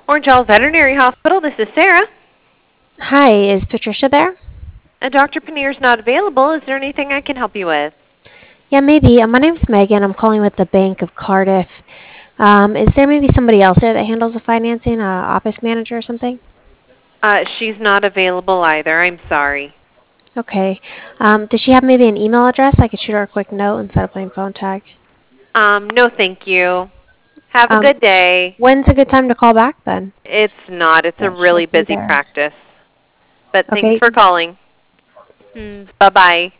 Orange Isle Veterinary Hospital, this is Sarah. Hi, is Patricia there? Dr. Panier's not available. Is there anything I can help you with? Yeah, maybe. My name's Megan. I'm calling with the Bank of Cardiff. Is there maybe somebody else there that handles the financing, office manager or something? She's not available either. I'm sorry. Okay. Does she have maybe an email address? I could shoot her a quick note instead of playing phone tag. No, thank you. Have a Um, good day. when's a good time to call back then? It's not. It's a Yeah, she'll really be busy there. practice. But thanks Okay. for calling. Bye-bye.